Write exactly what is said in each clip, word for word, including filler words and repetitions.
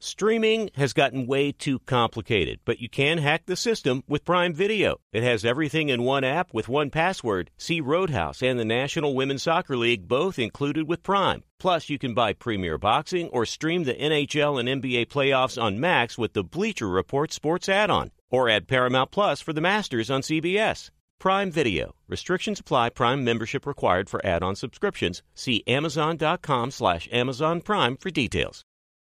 Streaming has gotten way too complicated, but you can hack the system with Prime Video. It has everything in one app with one password. See Roadhouse and the National Women's Soccer League both included with Prime. Plus, you can buy Premier Boxing or stream the N H L and N B A playoffs on Max with the Bleacher Report Sports add-on. Or add Paramount Plus for the Masters on C B S. Prime Video. Restrictions apply. Prime membership required for add-on subscriptions. See Amazon.com slash Amazon Prime for details.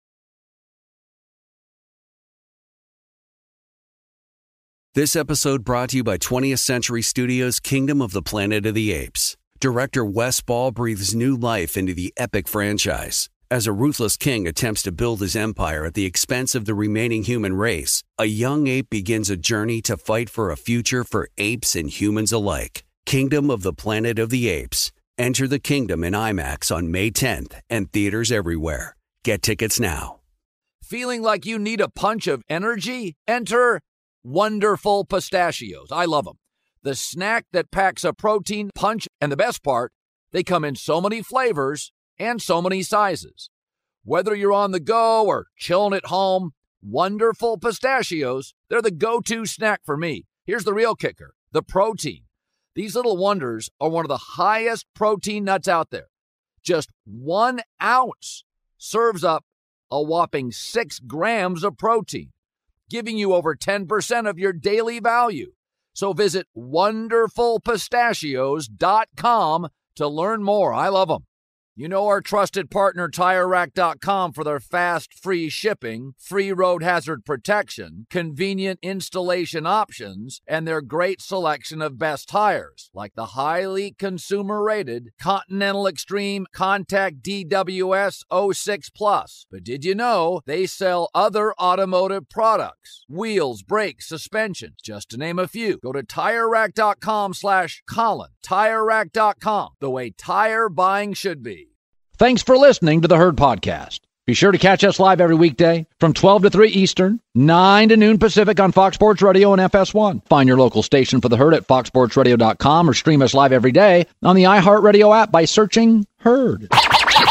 This episode brought to you by twentieth Century Studios' Kingdom of the Planet of the Apes. Director Wes Ball breathes new life into the epic franchise. As a ruthless king attempts to build his empire at the expense of the remaining human race, a young ape begins a journey to fight for a future for apes and humans alike. Kingdom of the Planet of the Apes. Enter the kingdom in IMAX on May tenth and theaters everywhere. Get tickets now. Feeling like you need a punch of energy? Enter Wonderful Pistachios. I love them. The snack that packs a protein punch, and the best part, they come in so many flavors and so many sizes. Whether you're on the go or chilling at home, Wonderful Pistachios, they're the go-to snack for me. Here's the real kicker, the protein. These little wonders are one of the highest protein nuts out there. Just one ounce serves up a whopping six grams of protein, giving you over ten percent of your daily value. So visit wonderful pistachios dot com to learn more. I love them. You know our trusted partner, Tire Rack dot com, for their fast, free shipping, free road hazard protection, convenient installation options, and their great selection of best tires, like the highly consumer-rated Continental Extreme Contact D W S oh six Plus. But did you know they sell other automotive products? Wheels, brakes, suspensions, just to name a few. Go to Tire Rack dot com slash Colin. Tire Rack dot com, the way tire buying should be. Thanks for listening to the Herd Podcast. Be sure to catch us live every weekday from twelve to three Eastern, nine to noon Pacific on Fox Sports Radio and F S one. Find your local station for the Herd at fox sports radio dot com or stream us live every day on the iHeartRadio app by searching Herd. Now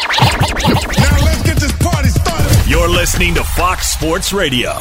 let's get this party started. You're listening to Fox Sports Radio.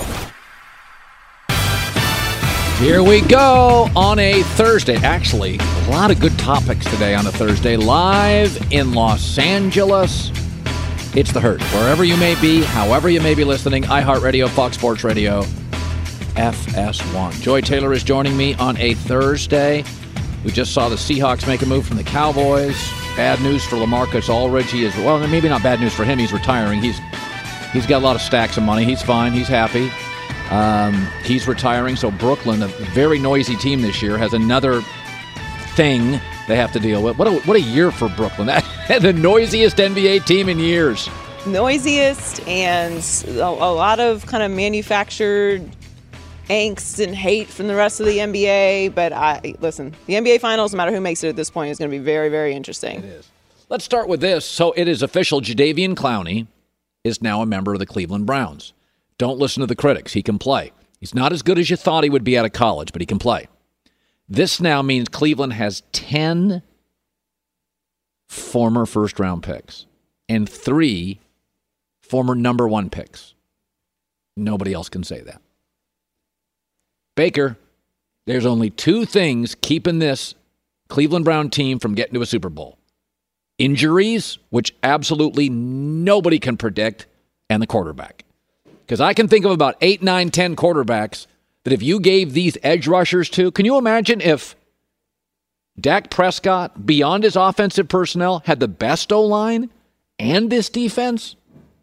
Here we go on a Thursday. Actually, a lot of good topics today on a Thursday. Live in Los Angeles, it's the Herd. Wherever you may be, however you may be listening, iHeartRadio, Fox Sports Radio, F S one. Joy Taylor is joining me on a Thursday. We just saw the Seahawks make a move from the Cowboys. Bad news for LaMarcus Aldridge. He is, well, maybe not bad news for him. He's retiring. He's He's got a lot of stacks of money. He's fine. He's happy. Um, he's retiring, so Brooklyn, a very noisy team this year, has another thing they have to deal with. What a, what a year for Brooklyn. The noisiest N B A team in years. Noisiest and a, a lot of kind of manufactured angst and hate from the rest of the N B A. But I listen, the N B A Finals, no matter who makes it at this point, is going to be very, very interesting. It is. Let's start with this. So it is official. Jadeveon Clowney is now a member of the Cleveland Browns. Don't listen to the critics. He can play. He's not as good as you thought he would be out of college, but he can play. This now means Cleveland has ten former first-round picks and three former number one picks. Nobody else can say that. Baker, there's only two things keeping this Cleveland Brown team from getting to a Super Bowl. Injuries, which absolutely nobody can predict, and the quarterback. Because I can think of about eight, nine, ten quarterbacks that if you gave these edge rushers to, can you imagine if Dak Prescott, beyond his offensive personnel, had the best O-line and this defense?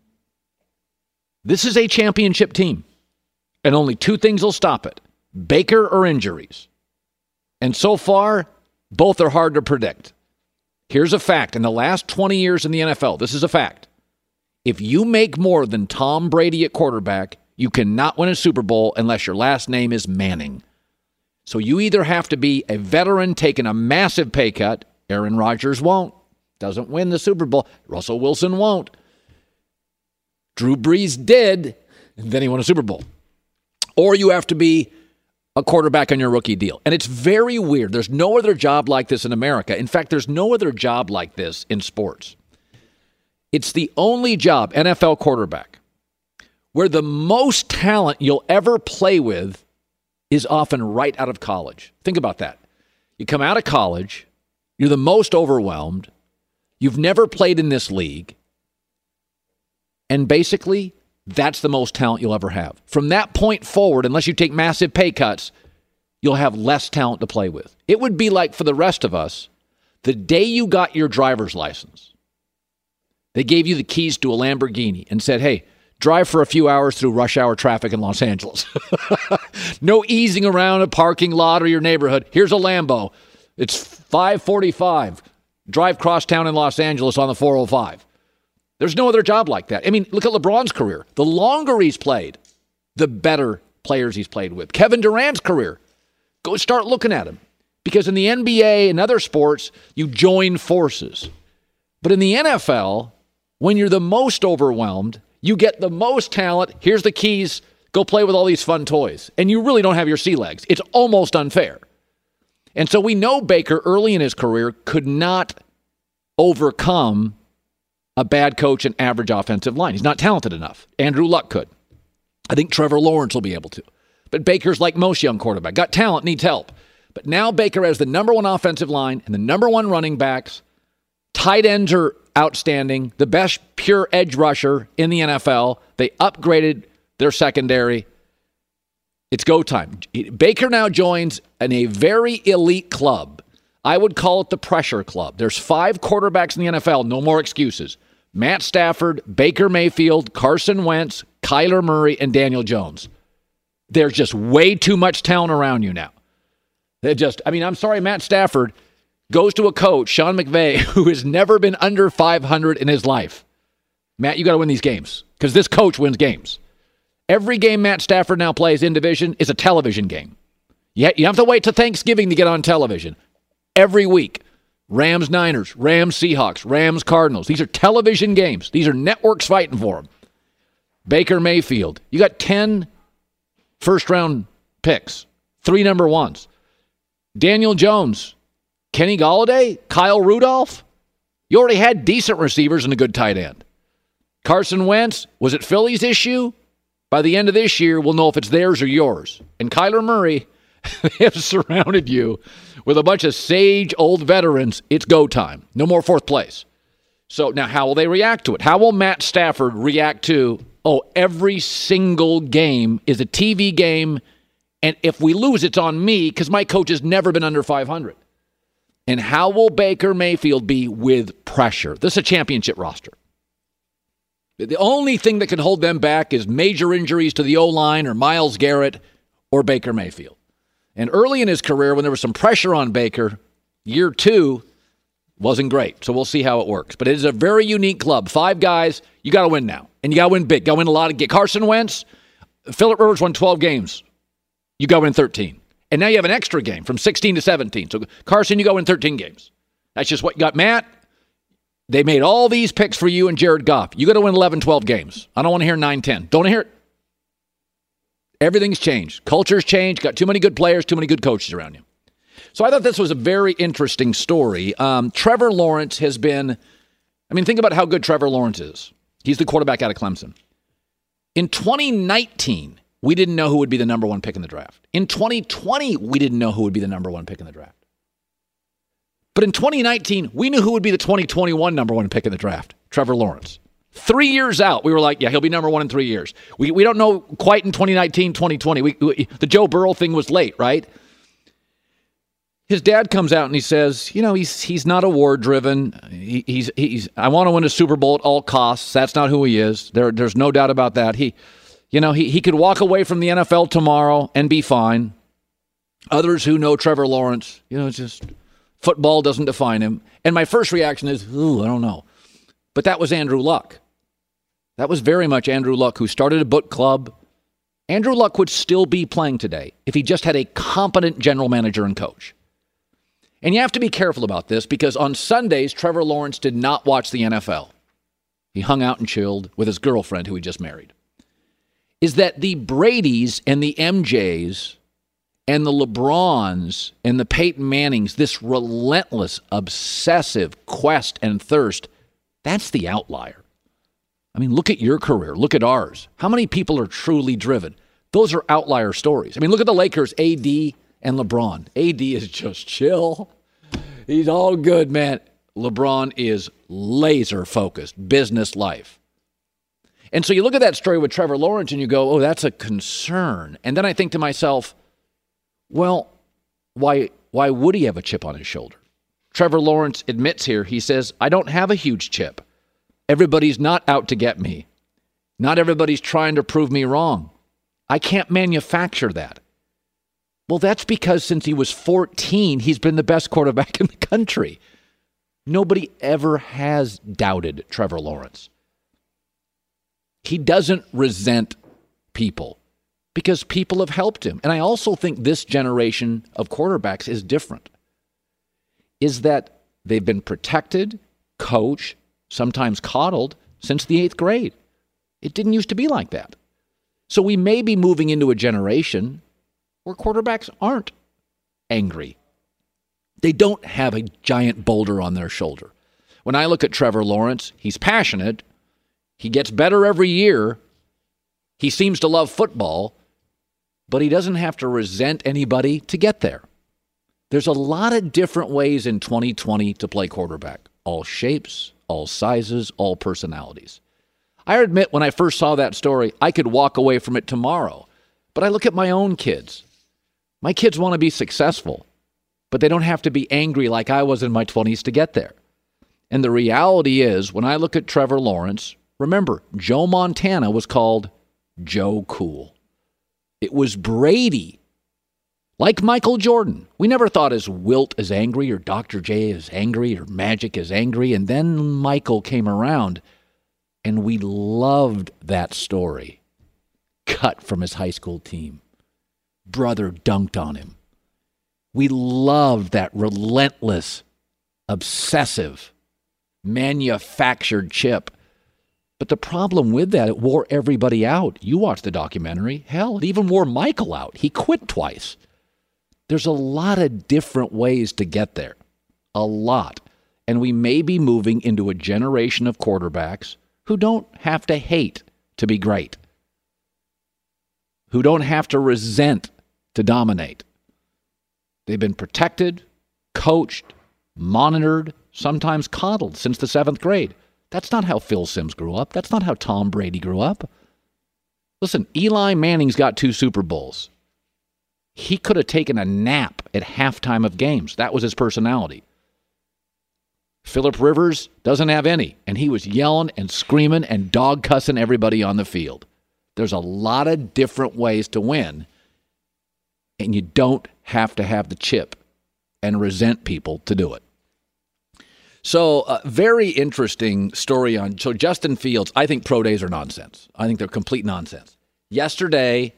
This is a championship team. And only two things will stop it. Baker or injuries. And so far, both are hard to predict. Here's a fact. In the last twenty years in the N F L, this is a fact. If you make more than Tom Brady at quarterback, you cannot win a Super Bowl unless your last name is Manning. So you either have to be a veteran taking a massive pay cut. Aaron Rodgers won't. Doesn't win the Super Bowl. Russell Wilson won't. Drew Brees did, and then he won a Super Bowl. Or you have to be a quarterback on your rookie deal. And it's very weird. There's no other job like this in America. In fact, there's no other job like this in sports. It's the only job, N F L quarterback, where the most talent you'll ever play with is often right out of college. Think about that. You come out of college, you're the most overwhelmed, you've never played in this league, and basically, that's the most talent you'll ever have. From that point forward, unless you take massive pay cuts, you'll have less talent to play with. It would be like for the rest of us, the day you got your driver's license, they gave you the keys to a Lamborghini and said, hey, drive for a few hours through rush hour traffic in Los Angeles. No easing around a parking lot or your neighborhood. Here's a Lambo. It's five forty-five. Drive cross town in Los Angeles on the four oh five. There's no other job like that. I mean, look at LeBron's career. The longer he's played, the better players he's played with. Kevin Durant's career. Go start looking at him. Because in the N B A and other sports, you join forces. But in the N F L, when you're the most overwhelmed, you get the most talent. Here's the keys. Go play with all these fun toys. And you really don't have your sea legs. It's almost unfair. And so we know Baker early in his career could not overcome a bad coach and average offensive line. He's not talented enough. Andrew Luck could. I think Trevor Lawrence will be able to. But Baker's like most young quarterbacks. Got talent, needs help. But now Baker has the number one offensive line and the number one running backs. Tight ends are outstanding. The best pure edge rusher in the N F L. They upgraded their secondary. It's go time. Baker now joins in a very elite club. I would call it the pressure club. There's five quarterbacks in the N F L. No more excuses. Matt Stafford, Baker Mayfield, Carson Wentz, Kyler Murray, and Daniel Jones. There's just way too much talent around you now. They just, I mean, I'm sorry, Matt Stafford goes to a coach, Sean McVay, who has never been under five hundred in his life. Matt, you got to win these games because this coach wins games. Every game Matt Stafford now plays in division is a television game. You have to wait till Thanksgiving to get on television. Every week, Rams Niners, Rams Seahawks, Rams Cardinals. These are television games. These are networks fighting for them. Baker Mayfield. You got ten first-round picks, three number ones. Daniel Jones, Kenny Golladay, Kyle Rudolph. You already had decent receivers and a good tight end. Carson Wentz, was it Philly's issue? By the end of this year, we'll know if it's theirs or yours. And Kyler Murray, they have surrounded you with a bunch of sage old veterans. It's go time. No more fourth place. So now how will they react to it? How will Matt Stafford react to, oh, every single game is a T V game, and if we lose, it's on me because my coach has never been under five hundred. And how will Baker Mayfield be with pressure? This is a championship roster. The only thing that can hold them back is major injuries to the O-line or Myles Garrett or Baker Mayfield. And early in his career, when there was some pressure on Baker, year two wasn't great. So we'll see how it works. But it is a very unique club. Five guys, you got to win now. And you got to win big. Got to win a lot of games. Carson Wentz, Phillip Rivers won twelve games. You go win thirteen. And now you have an extra game from sixteen to seventeen. So, Carson, you go win thirteen games. That's just what you got. Matt, they made all these picks for you and Jared Goff. You got to win eleven, twelve games. I don't want to hear nine, ten. Don't want to hear it. Everything's changed. Culture's changed. Got too many good players, too many good coaches around you. So I thought this was a very interesting story. Um, Trevor Lawrence has been, I mean, think about how good Trevor Lawrence is. He's the quarterback out of Clemson. In twenty nineteen, we didn't know who would be the number one pick in the draft. In twenty twenty, we didn't know who would be the number one pick in the draft. But in twenty nineteen, we knew who would be the twenty twenty-one number one pick in the draft, Trevor Lawrence. Three years out, we were like, yeah, he'll be number one in three years. We we don't know quite in twenty nineteen, twenty twenty. We, we, the Joe Burrow thing was late, right? His dad comes out and he says, you know, he's he's not award-driven. He, he's he's. I want to win a Super Bowl at all costs. That's not who he is. There, there's no doubt about that. He, you know, he he could walk away from the N F L tomorrow and be fine. Others who know Trevor Lawrence, you know, it's just football doesn't define him. And my first reaction is, ooh, I don't know. But that was Andrew Luck. That was very much Andrew Luck, who started a book club. Andrew Luck would still be playing today if he just had a competent general manager and coach. And you have to be careful about this because on Sundays, Trevor Lawrence did not watch the N F L. He hung out and chilled with his girlfriend who he just married. Is that the Bradys and the M Js and the LeBrons and the Peyton Mannings, this relentless, obsessive quest and thirst, that's the outlier. I mean, look at your career. Look at ours. How many people are truly driven? Those are outlier stories. I mean, look at the Lakers, A D and LeBron. A D is just chill. He's all good, man. LeBron is laser focused, business life. And so you look at that story with Trevor Lawrence and you go, oh, that's a concern. And then I think to myself, well, why why would he have a chip on his shoulder? Trevor Lawrence admits here, he says, I don't have a huge chip. Everybody's not out to get me. Not everybody's trying to prove me wrong. I can't manufacture that. Well, that's because since he was fourteen, he's been the best quarterback in the country. Nobody ever has doubted Trevor Lawrence. He doesn't resent people because people have helped him. And I also think this generation of quarterbacks is different. Is that they've been protected, coached, sometimes coddled since the eighth grade. It didn't used to be like that. So we may be moving into a generation where quarterbacks aren't angry. They don't have a giant boulder on their shoulder. When I look at Trevor Lawrence, he's passionate. He gets better every year. He seems to love football, but he doesn't have to resent anybody to get there. There's a lot of different ways in twenty twenty to play quarterback. All shapes, all sizes, all personalities. I admit when I first saw that story, I could walk away from it tomorrow. But I look at my own kids. My kids want to be successful, but they don't have to be angry like I was in my twenties to get there. And the reality is, when I look at Trevor Lawrence, remember, Joe Montana was called Joe Cool. It was Brady. Like Michael Jordan. We never thought as Wilt is angry or Doctor J is angry or Magic is angry. And then Michael came around and we loved that story. Cut from his high school team. Brother dunked on him. We loved that relentless, obsessive, manufactured chip. But the problem with that, it wore everybody out. You watched the documentary. Hell, it even wore Michael out. He quit twice. There's a lot of different ways to get there. A lot. And we may be moving into a generation of quarterbacks who don't have to hate to be great. Who don't have to resent to dominate. They've been protected, coached, monitored, sometimes coddled since the seventh grade. That's not how Phil Simms grew up. That's not how Tom Brady grew up. Listen, Eli Manning's got two Super Bowls. He could have taken a nap at halftime of games. That was his personality. Phillip Rivers doesn't have any, and he was yelling and screaming and dog cussing everybody on the field. There's a lot of different ways to win, and you don't have to have the chip and resent people to do it. So, a uh, very interesting story on, so Justin Fields, I think pro days are nonsense. I think they're complete nonsense. Yesterday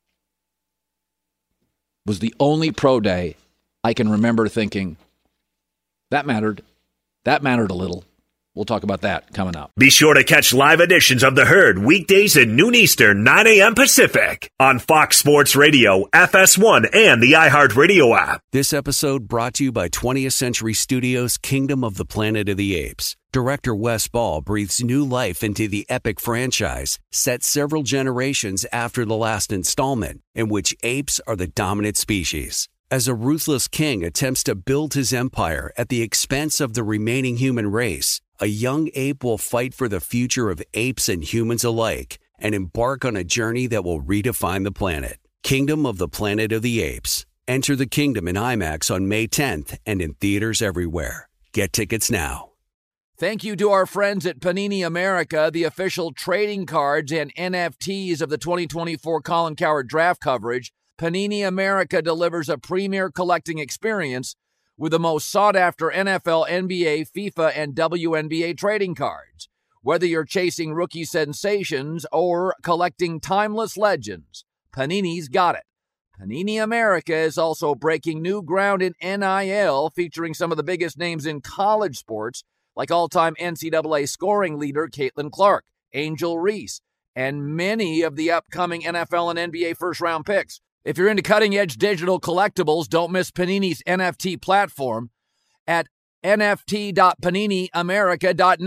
was the only pro day I can remember thinking, that mattered. That mattered a little. We'll talk about that coming up. Be sure to catch live editions of The Herd weekdays at noon Eastern, nine a.m. Pacific on Fox Sports Radio, F S one, and the iHeartRadio app. This episode brought to you by twentieth Century Studios' Kingdom of the Planet of the Apes. Director Wes Ball breathes new life into the epic franchise, set several generations after the last installment, in which apes are the dominant species. As a ruthless king attempts to build his empire at the expense of the remaining human race, a young ape will fight for the future of apes and humans alike and embark on a journey that will redefine the planet. Kingdom of the Planet of the Apes. Enter the kingdom in IMAX on May tenth and in theaters everywhere. Get tickets now. Thank you to our friends at Panini America, the official trading cards and N F Ts of the twenty twenty-four Colin Cowherd draft coverage. Panini America delivers a premier collecting experience with the most sought-after N F L, N B A, FIFA, and W N B A trading cards. Whether you're chasing rookie sensations or collecting timeless legends, Panini's got it. Panini America is also breaking new ground in N I L, featuring some of the biggest names in college sports, like all-time N C double A scoring leader Caitlin Clark, Angel Reese, and many of the upcoming N F L and N B A first-round picks. If you're into cutting-edge digital collectibles, don't miss Panini's N F T platform at N F T dot panini america dot net.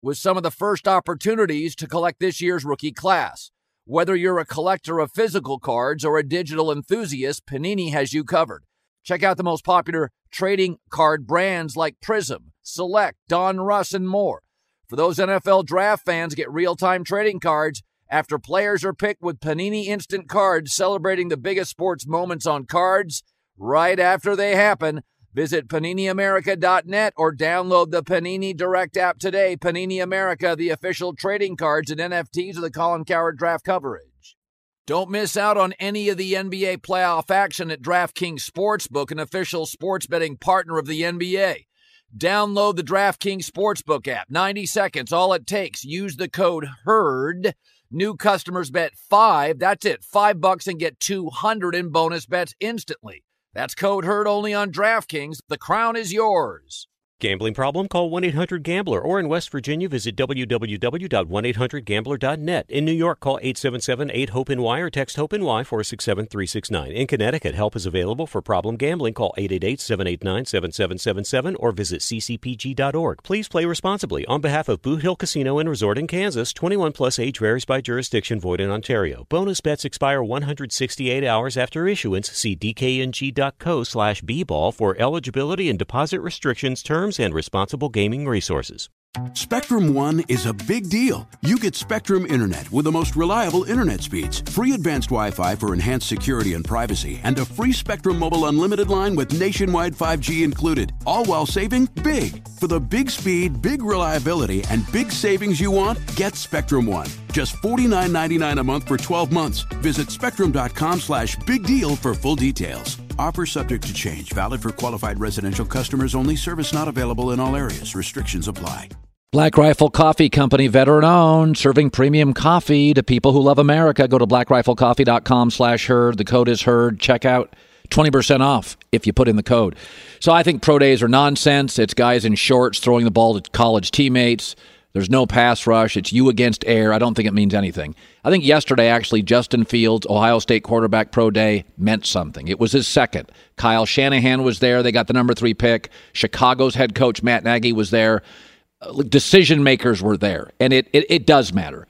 with some of the first opportunities to collect this year's rookie class. Whether you're a collector of physical cards or a digital enthusiast, Panini has you covered. Check out the most popular trading card brands like Prism, Select, Don Russ, and more. For those N F L draft fans, get real-time trading cards after players are picked with Panini Instant Cards, celebrating the biggest sports moments on cards right after they happen. Visit Panini America dot net or download the Panini Direct app today. Panini America, the official trading cards and N F Ts of the Colin Cowherd Draft coverage. Don't miss out on any of the N B A playoff action at DraftKings Sportsbook, an official sports betting partner of the N B A. Download the DraftKings Sportsbook app. ninety seconds, all it takes. Use the code HERD. New customers bet five. That's it. Five bucks and get two hundred in bonus bets instantly. That's code HERD only on DraftKings. The crown is yours. Gambling problem? Call one eight hundred gambler, or in West Virginia, visit w w w dot one eight hundred gambler dot net. In New York, call eight seven seven eight hope N Y or text HOPE-NY four six seven three six nine. In Connecticut, help is available for problem gambling. Call eight eight eight seven eight nine seven seven seven seven or visit c c p g dot org. Please play responsibly. On behalf of Boot Hill Casino and Resort in Kansas, twenty-one plus age varies by jurisdiction, void in Ontario. Bonus bets expire one hundred sixty-eight hours after issuance. See d k n g dot co slash b ball for eligibility and deposit restrictions, terms, and responsible gaming resources. Spectrum One is a big deal. You get Spectrum Internet with the most reliable internet speeds, free advanced Wi-Fi for enhanced security and privacy, and a free Spectrum Mobile Unlimited line with nationwide five G included, all while saving big. For the big speed, big reliability, and big savings you want, get Spectrum One. Just forty-nine ninety-nine a month for twelve months. Visit spectrum.com slash big deal for full details. Offer subject to change. Valid for qualified residential customers only. Service not available in all areas. Restrictions apply. Black Rifle Coffee Company, veteran-owned, serving premium coffee to people who love America. Go to black rifle coffee dot com slash herd. The code is HERD. Check out twenty percent off if you put in the code. So I think pro days are nonsense. It's guys in shorts throwing the ball to college teammates. There's no pass rush. It's you against air. I don't think it means anything. I think yesterday, actually, Justin Fields, Ohio State quarterback pro day, meant something. It was his second. Kyle Shanahan was there. They got the number three pick. Chicago's head coach, Matt Nagy, was there. Decision makers were there. And it, it, it does matter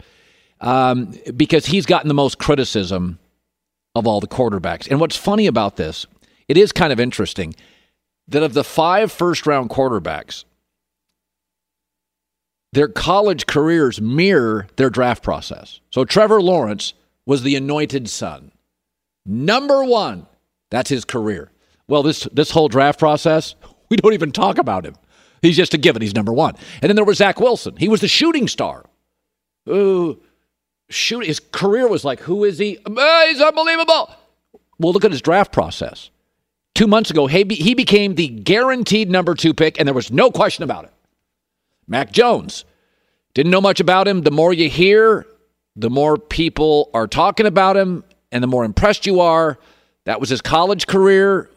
um, because he's gotten the most criticism of all the quarterbacks. And what's funny about this, it is kind of interesting that of the five first-round quarterbacks, their college careers mirror their draft process. So Trevor Lawrence was the anointed son. Number one, that's his career. Well, this this whole draft process, we don't even talk about him. He's just a given. He's number one. And then there was Zach Wilson. He was the shooting star. Ooh, shoot, his career was like, who is he? Oh, he's unbelievable. Well, look at his draft process. Two months ago, he, be, he became the guaranteed number two pick, and there was no question about it. Mac Jones. Didn't know much about him. The more you hear, the more people are talking about him, and the more impressed you are. That was his college career.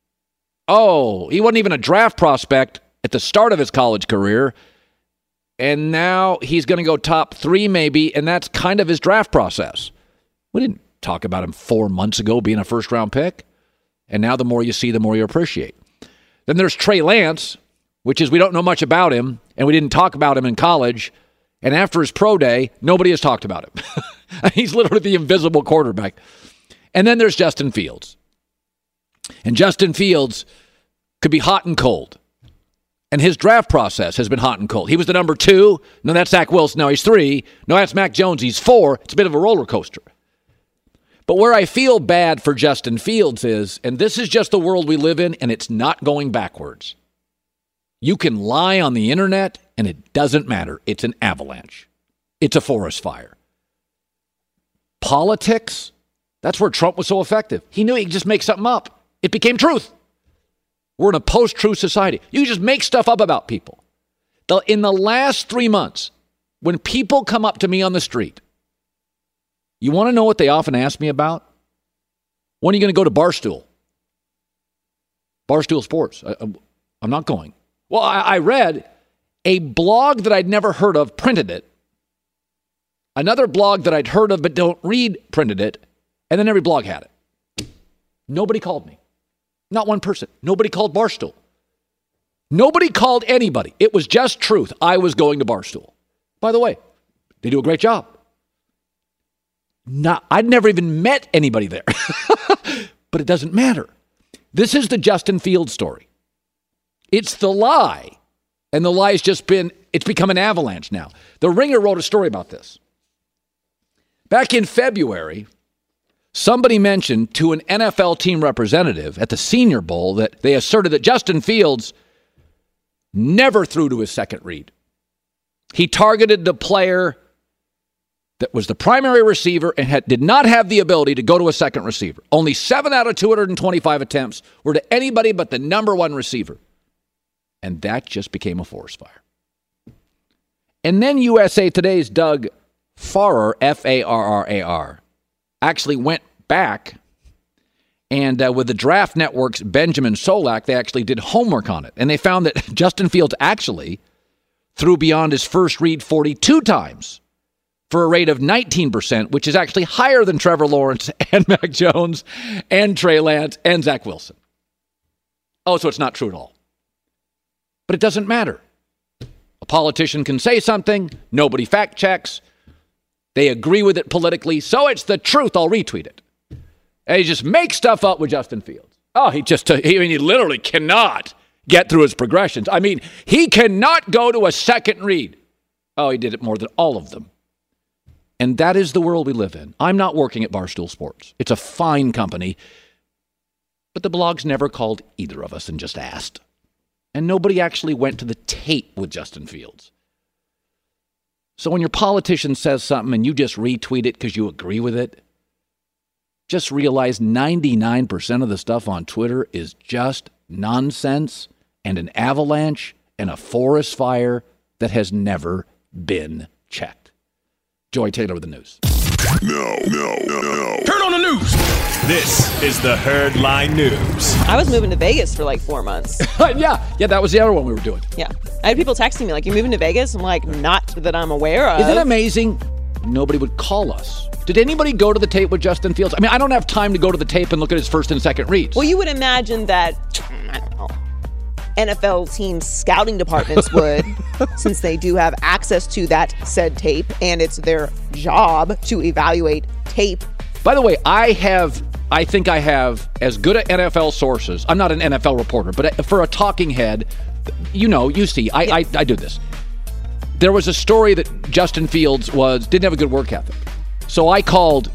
Oh, he wasn't even a draft prospect at the start of his college career, and now he's going to go top three maybe, and that's kind of his draft process. We didn't talk about him four months ago being a first-round pick, and now the more you see, the more you appreciate. Then there's Trey Lance, which is we don't know much about him, and we didn't talk about him in college, and after his pro day, nobody has talked about him. He's literally the invisible quarterback. And then there's Justin Fields. And Justin Fields could be hot and cold. And his draft process has been hot and cold. He was the number two. No, that's Zach Wilson. Now he's three. No, that's Mac Jones. He's four. It's a bit of a roller coaster. But where I feel bad for Justin Fields is, and this is just the world we live in, and it's not going backwards. You can lie on the internet, and it doesn't matter. It's an avalanche. It's a forest fire. Politics, that's where Trump was so effective. He knew he could just make something up. It became truth. We're in a post-truth society. You can just make stuff up about people. In the last three months, when people come up to me on the street, you want to know what they often ask me about? When are you going to go to Barstool? Barstool Sports. I, I'm not going. Well, I, I read a blog that I'd never heard of printed it. Another blog that I'd heard of but don't read printed it. And then every blog had it. Nobody called me. Not one person. Nobody called Barstool. Nobody called anybody. It was just truth. I was going to Barstool. By the way, they do a great job. Not, I'd never even met anybody there. But it doesn't matter. This is the Justin Fields story. It's the lie. And the lie has just been, it's become an avalanche now. The Ringer wrote a story about this. Back in February, somebody mentioned to an N F L team representative at the Senior Bowl that they asserted that Justin Fields never threw to his second read. He targeted the player that was the primary receiver and had, did not have the ability to go to a second receiver. Only seven out of two hundred twenty-five attempts were to anybody but the number one receiver. And that just became a forest fire. And then U S A Today's Doug Farrar, F A R R A R, actually went back and uh, with the Draft Network's Benjamin Solak, they actually did homework on it. And they found that Justin Fields actually threw beyond his first read forty-two times for a rate of nineteen percent, which is actually higher than Trevor Lawrence and Mac Jones and Trey Lance and Zach Wilson. Oh, so it's not true at all. But it doesn't matter. A politician can say something, nobody fact checks, they agree with it politically, so it's the truth, I'll retweet it. And he just makes stuff up with Justin Fields. Oh, he just, he, I mean, he literally cannot get through his progressions. I mean, he cannot go to a second read. Oh, he did it more than all of them. And that is the world we live in. I'm not working at Barstool Sports. It's a fine company. But the blog's never called either of us and just asked. And nobody actually went to the tape with Justin Fields. So when your politician says something and you just retweet it because you agree with it, just realize ninety-nine percent of the stuff on Twitter is just nonsense and an avalanche and a forest fire that has never been checked. Joy Taylor with the news. No, no, no, no. Turn on the news. This is the Herd Line News. I was moving to Vegas for like four months. yeah, yeah, that was the other one we were doing. Yeah. I had people texting me like, you're moving to Vegas? I'm like, not that I'm aware of. Isn't it amazing? Nobody would call us. Did anybody go to the tape with Justin Fields? I mean, I don't have time to go to the tape and look at his first and second reads. Well, you would imagine that, I don't know, N F L teams' scouting departments would, since they do have access to that said tape, and it's their job to evaluate tape. By the way, I have, I think I have as good at N F L sources. I'm not an N F L reporter, but for a talking head, you know, you see, I, yeah. I, I do this. There was a story that Justin Fields was didn't have a good work ethic. So I called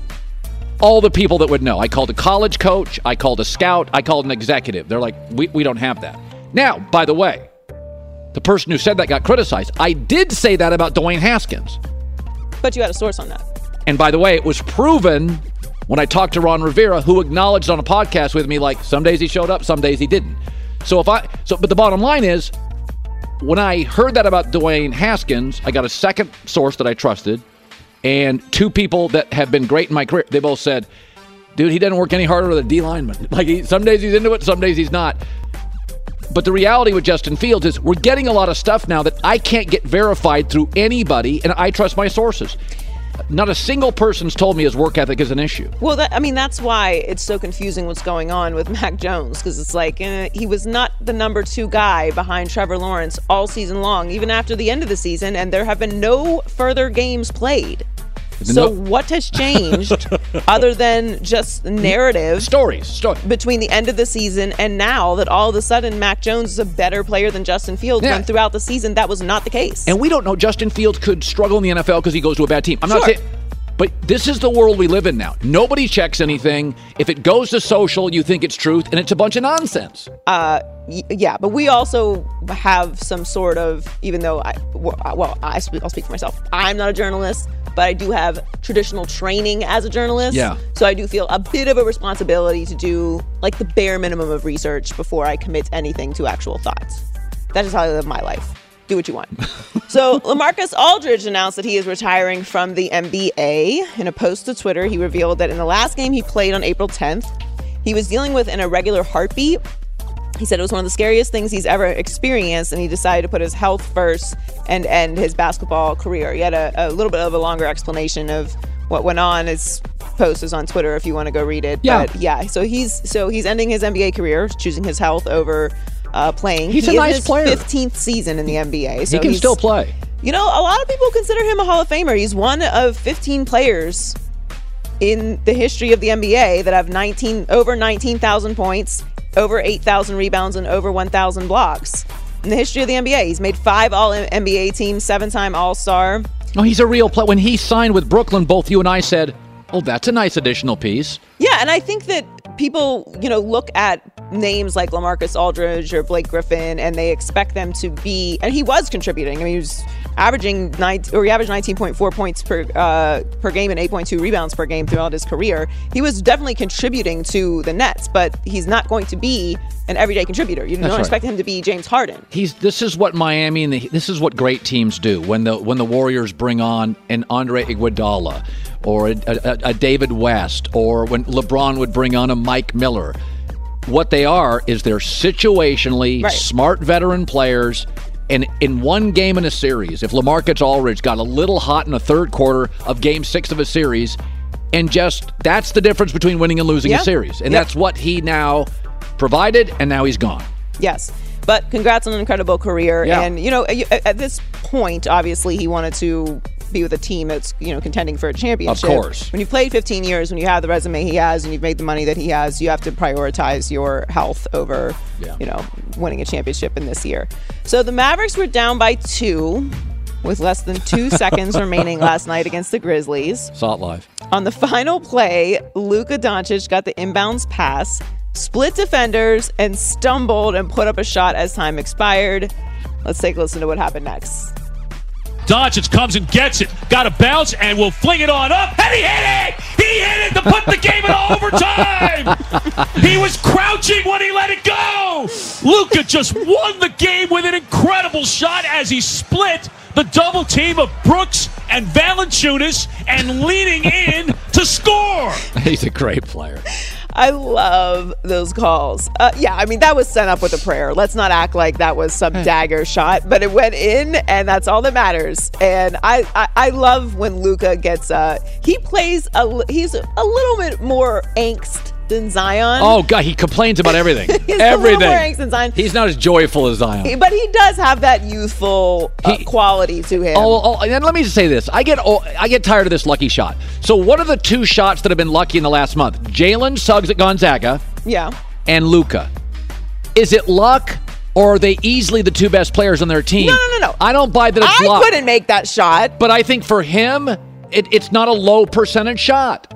all the people that would know. I called a college coach. I called a scout. I called an executive. They're like, we, we don't have that. Now, by the way, the person who said that got criticized. I did say that about Dwayne Haskins. But you had a source on that. And by the way, it was proven when I talked to Ron Rivera, who acknowledged on a podcast with me, like, some days he showed up, some days he didn't. So if I, so, but the bottom line is, when I heard that about Dwayne Haskins, I got a second source that I trusted, and two people that have been great in my career. They both said, dude, he doesn't work any harder than a D lineman. Like, he, some days he's into it, some days he's not. But the reality with Justin Fields is we're getting a lot of stuff now that I can't get verified through anybody, and I trust my sources. Not a single person's told me his work ethic is an issue. Well, that, I mean, that's why it's so confusing what's going on with Mac Jones, because it's like eh, he was not the number two guy behind Trevor Lawrence all season long, even after the end of the season, and there have been no further games played. So no. What has changed other than just narrative stories Story. between the end of the season and now that all of a sudden Mac Jones is a better player than Justin Fields yeah. when throughout the season that was not the case. And we don't know. Justin Fields could struggle in the N F L because he goes to a bad team. I'm sure. not saying, but this is the world we live in now. Nobody checks anything. If it goes to social, you think it's truth, and it's a bunch of nonsense. Uh, y- yeah, but we also have some sort of, even though I, well, I sp- I'll speak for myself. I'm not a journalist, but I do have traditional training as a journalist. Yeah. So I do feel a bit of a responsibility to do like the bare minimum of research before I commit anything to actual thoughts. That is how I live my life. Do what you want. So LaMarcus Aldridge announced that he is retiring from the N B A. In a post to Twitter, he revealed that in the last game he played on April tenth, he was dealing with an irregular heartbeat. He said it was one of the scariest things he's ever experienced, and he decided to put his health first and end his basketball career. He had a, a little bit of a longer explanation of what went on. His post is on Twitter if you want to go read it. Yeah. But yeah, so he's so he's ending his N B A career, choosing his health over uh, playing. He's he a nice his player. fifteenth season in the N B A. So he can he's, still play. You know, a lot of people consider him a Hall of Famer. He's one of fifteen players in the history of the N B A that have nineteen over nineteen thousand points, over eight thousand rebounds, and over one thousand blocks. In the history of the N B A, he's made five All-N B A teams, seven-time All-Star. Oh, he's a real player. When he signed with Brooklyn, both you and I said, oh, that's a nice additional piece. Yeah, and I think that people, you know, look at names like LaMarcus Aldridge or Blake Griffin, and they expect them to be, and he was contributing. I mean, he was averaging nine, or he averaged nineteen point four points per uh, per game and eight point two rebounds per game throughout his career. He was definitely contributing to the Nets, but he's not going to be an everyday contributor. You don't right. expect him to be James Harden. He's this is what Miami and the, this is what great teams do when the when the Warriors bring on an Andre Iguodala or a, a, a David West, or when LeBron would bring on a Mike Miller. What they are is they're situationally right. smart veteran players. And in one game in a series, if LaMarcus Aldridge got a little hot in the third quarter of game six of a series, and just that's the difference between winning and losing yeah. a series. And yep. that's what he now provided, and now he's gone. Yes. But congrats on an incredible career. Yeah. And, you know, at this point, obviously, he wanted to be with a team that's, you know, contending for a championship. Of course. When you've played fifteen years, when you have the resume he has, and you've made the money that he has, you have to prioritize your health over, yeah. you know, winning a championship in this year. So the Mavericks were down by two with less than two seconds remaining last night against the Grizzlies. Saw it live. On the final play, Luka Doncic got the inbounds pass, split defenders, and stumbled and put up a shot as time expired. Let's take a listen to what happened next. Doncic comes and gets it. Got to bounce and will fling it on up. And he hit it! He hit it to put the game in overtime! He was crouching when he let it go! Luka just won the game with an incredible shot as he split the double team of Brooks and Valanciunas and leaning in to score. He's a great player. I love those calls. Uh, yeah, I mean, that was sent up with a prayer. Let's not act like that was some dagger shot, but it went in, and that's all that matters. And I, I, I love when Luka gets, uh, he plays, a, he's a little bit more angst than Zion. Oh, God, he complains about everything. He's everything. a little more angst than Zion. He's not as joyful as Zion. But he does have that youthful uh, He- quality to him. Oh, oh, and let me just say this. I get oh, I get tired of this lucky shot. So what are the two shots that have been lucky in the last month? Jalen Suggs at Gonzaga Yeah. and Luka. Is it luck, or are they easily the two best players on their team? No, no, no, no. I don't buy that it's I luck. couldn't make that shot. But I think for him, it, it's not a low percentage shot.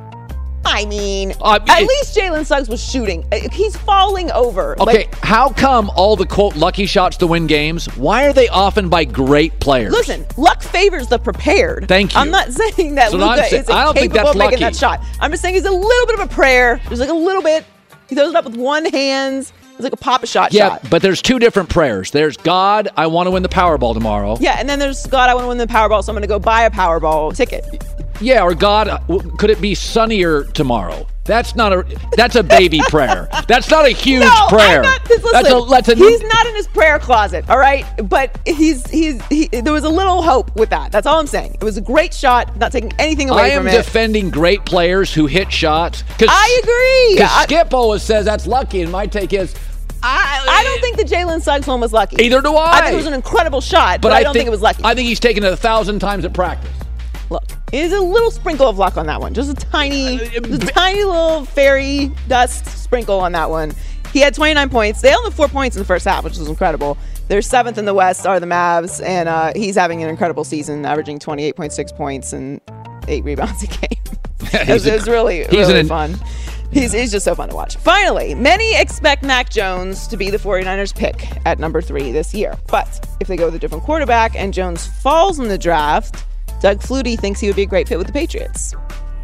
I mean, Uh, at it- least Jalen Suggs was shooting. Uh, He's falling over. Okay, Like, how come all the, quote, lucky shots to win games, why are they often by great players? listen, luck favors the prepared. Thank you. I'm not saying that So I'm Luka saying- isn't I don't think capable that's of making lucky. that shot. I'm just saying he's a little bit of a prayer. There's like a little bit. He throws it up with one hand. It's like a pop shot Yeah, shot. but there's two different prayers. There's, God, I want to win the Powerball tomorrow. Yeah, and then there's, God, I want to win the Powerball, so I'm going to go buy a Powerball ticket. Yeah, or God, w- could it be sunnier tomorrow? That's not a that's a baby prayer. That's not a huge No, prayer. I'm not, 'cause listen, that's a that's a he's not in his prayer closet, all right? But he's he's he, there was a little hope with that. That's all I'm saying. It was a great shot, not taking anything away I am from it. defending great players who hit shots. I agree. Because I- Skip always says that's lucky, and my take is I, I don't think the Jalen Suggs one was lucky. Either do I. I think it was an incredible shot, but, I don't think, it was lucky. I think he's taken it a thousand times at practice. Look, there's a little sprinkle of luck on that one. Just a tiny, Uh, just a tiny little fairy dust sprinkle on that one. He had twenty-nine points. They only had four points in the first half, which is incredible. They're seventh in the West are the Mavs, and uh, he's having an incredible season, averaging twenty-eight point six points and eight rebounds a game. it, was, it was really, he's really an- fun. He's, he's just so fun to watch. Finally, many expect Mac Jones to be the 49ers pick at number three this year. But if they go with a different quarterback and Jones falls in the draft, Doug Flutie thinks he would be a great fit with the Patriots.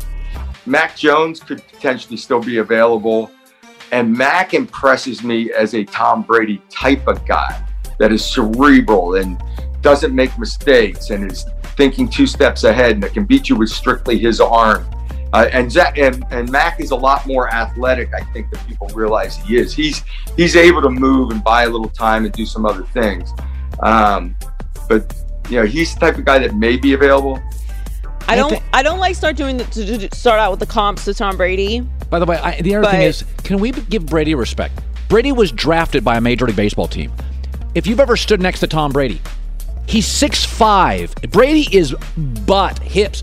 Mac Jones could potentially still be available. And Mac impresses me as a Tom Brady type of guy that is cerebral and doesn't make mistakes and is thinking two steps ahead and that can beat you with strictly his arm. Uh, and, Zach, and and Mac is a lot more athletic, I think, than people realize he is. He's he's able to move and buy a little time and do some other things. Um, but you know, he's the type of guy that may be available. I don't. I don't like start doing the, to, to start out with the comps to Tom Brady. By the way, I, the other But- thing is, can we give Brady respect? Brady was drafted by a Major League Baseball team. If you've ever stood next to Tom Brady, He's six five. Brady is butt, hips.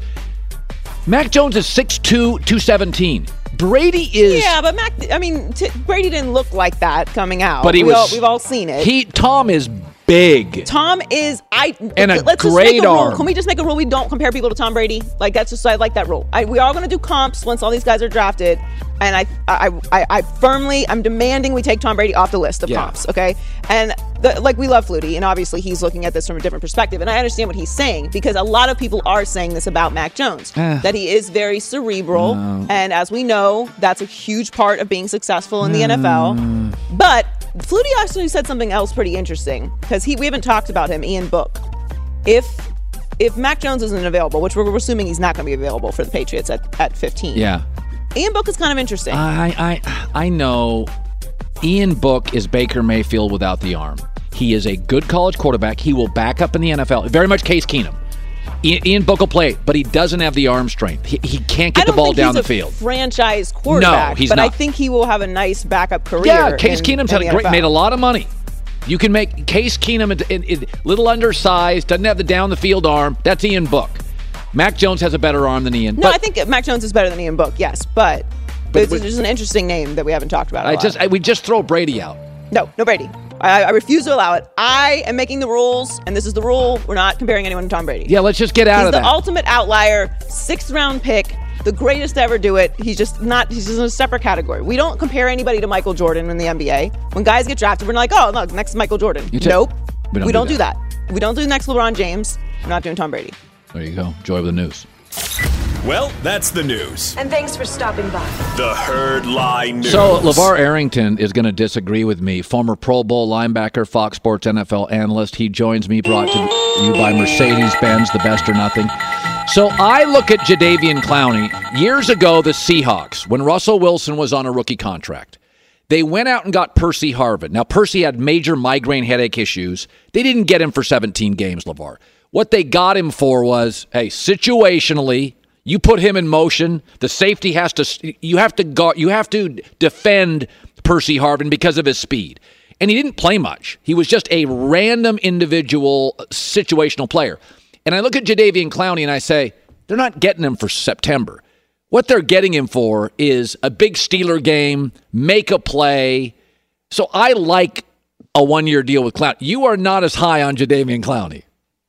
Mac Jones is six two, two seventeen. Brady is... Yeah, but Mac, I mean, t- Brady didn't look like that coming out. But he we was... All, we've all seen it. He, Tom is big. Tom is... I And a let's great just make a arm. Rule. Can we just make a rule we don't compare people to Tom Brady? Like, that's just... I like that rule. I, we are going to do comps once all these guys are drafted. And I, I, I, I firmly, I'm demanding we take Tom Brady off the list of Yeah. comps, okay? And the, like, we love Flutie, and obviously he's looking at this from a different perspective. And I understand what he's saying because a lot of people are saying this about Mac Jones, Eh. that he is very cerebral, No. and as we know, that's a huge part of being successful in the N F L. Hmm. But Flutie actually said something else pretty interesting because he we haven't talked about him, Ian Book. If if Mac Jones isn't available, which we're, we're assuming he's not going to be available for the Patriots at, at fifteen. Yeah. Ian Book is kind of interesting. I, I, I know Ian Book is Baker Mayfield without the arm. He is a good college quarterback. He will back up in the N F L. Very much Case Keenum. Ian, Ian Book will play, but he doesn't have the arm strength. He, he can't get I the don't ball think down he's the a field. franchise quarterback, No, he's but I not. think he will have a nice backup career. Yeah, Case in, Keenum's in had the a great, N F L. made a lot of money. You can make Case Keenum in, in, in, little undersized, doesn't have the down the field arm. That's Ian Book. Mac Jones has a better arm than Ian. No, but I think Mac Jones is better than Ian Book. Yes, but, But- it's but- just an interesting name that we haven't talked about. A I lot. just I, we just throw Brady out. No, no Brady. I, I refuse to allow it. I am making the rules, and this is the rule. We're not comparing anyone to Tom Brady. Yeah, let's just get out He's of the that. ultimate outlier, sixth round pick, the greatest to ever do it. He's just not, he's just in a separate category. We don't compare anybody to Michael Jordan in the N B A. When guys get drafted, we're like, oh, look, next Michael Jordan. You ta- nope. We don't we do don't that. do that. We don't do next LeBron James. We're not doing Tom Brady. There you go. Joy with the news. Well, that's the news. And thanks for stopping by. The Herd Lie News. So, LeVar Arrington is going to disagree with me. Former Pro Bowl linebacker, Fox Sports N F L analyst. He joins me, brought to you by Mercedes-Benz, the best or nothing. So, I look at Jadeveon Clowney. Years ago, the Seahawks, when Russell Wilson was on a rookie contract, they went out and got Percy Harvin. Now, Percy had major migraine headache issues. They didn't get him for seventeen games, LeVar. What they got him for was, hey, situationally, you put him in motion. The safety has to. You have to guard. You have to defend Percy Harvin because of his speed. And he didn't play much. He was just a random individual situational player. And I look at Jadeveon Clowney and I say, they're not getting him for September. What they're getting him for is a big Steeler game, make a play. So I like a one-year deal with Clowney. You are not as high on Jadeveon Clowney.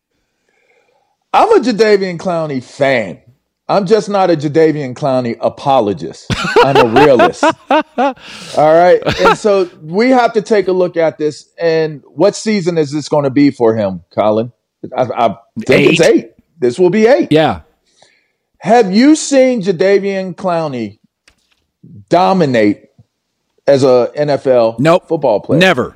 I'm a Jadeveon Clowney fan. I'm just not a Jadeveon Clowney apologist. I'm a realist. All right. And so we have to take a look at this. And what season is this going to be for him, Colin? I, I think Eight. it's eight. This will be eight. Yeah. Have you seen Jadeveon Clowney dominate as a N F L Nope. football player? Never.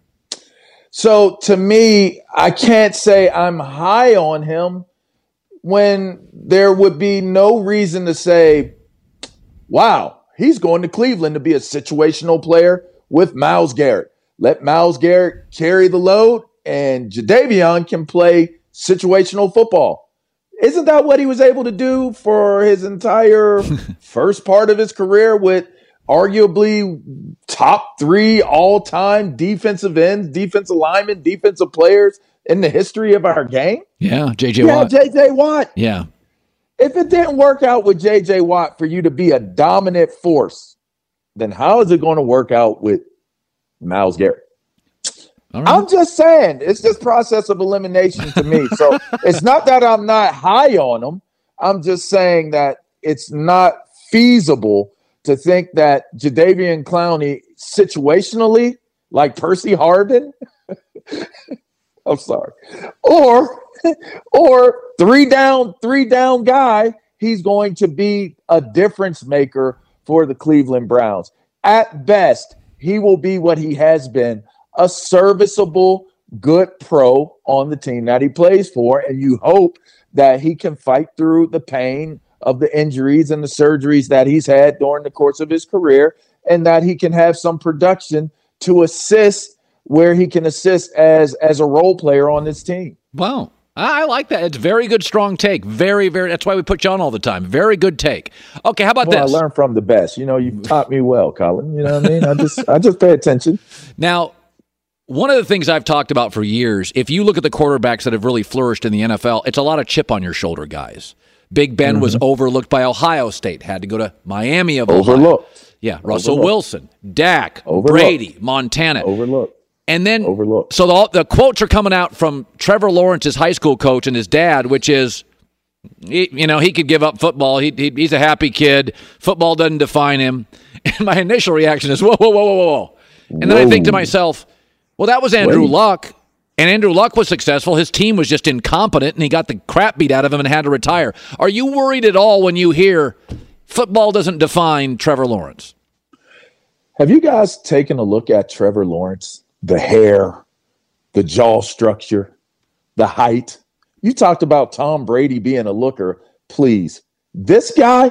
So to me, I can't say I'm high on him when there would be no reason to say, wow, he's going to Cleveland to be a situational player with Myles Garrett. Let Myles Garrett carry the load and Jadeveon can play situational football. Isn't that what he was able to do for his entire first part of his career with arguably top three all-time defensive ends, defensive linemen, defensive players in the history of our game? Yeah, J J Yeah, Watt. J J Watt. Yeah. If it didn't work out with J J Watt for you to be a dominant force, then how is it going to work out with Myles Garrett? All right. I'm just saying, it's just process of elimination to me. So it's not that I'm not high on him. I'm just saying that it's not feasible to think that Jadeveon Clowney situationally, like Percy Harvin, I'm sorry, or or three down, three down guy, he's going to be a difference maker for the Cleveland Browns. At best, he will be what he has been, a serviceable, good pro on the team that he plays for, and you hope that he can fight through the pain of the injuries and the surgeries that he's had during the course of his career, and that he can have some production to assist where he can assist as as a role player on this team. Wow. I I like that. It's a very good, strong take. Very, very. That's why we put you on all the time. Very good take. Okay, how about Well, this? I learned from the best. You know, you taught me well, Colin. You know what I mean? I just I just pay attention. Now, One of the things I've talked about for years, if you look at the quarterbacks that have really flourished in the N F L, it's a lot of chip on your shoulder guys. Big Ben mm-hmm. was overlooked by Ohio State, had to go to Miami of Ohio. Overlooked. Yeah, Russell Overlooked. Wilson, Dak, Overlooked. Brady, Montana. Overlooked. And then, Overlooked. so the, the quotes are coming out from Trevor Lawrence's high school coach and his dad, which is, he, you know, he could give up football. He, he, he's a happy kid. Football doesn't define him. And my initial reaction is, whoa, whoa, whoa, whoa, whoa. And then whoa. I think to myself, well, that was Andrew Wait. Luck, and Andrew Luck was successful. His team was just incompetent, and he got the crap beat out of him and had to retire. Are you worried at all when you hear football doesn't define Trevor Lawrence? Have you guys taken a look at Trevor Lawrence? The hair, the jaw structure, the height. You talked about Tom Brady being a looker. Please, this guy,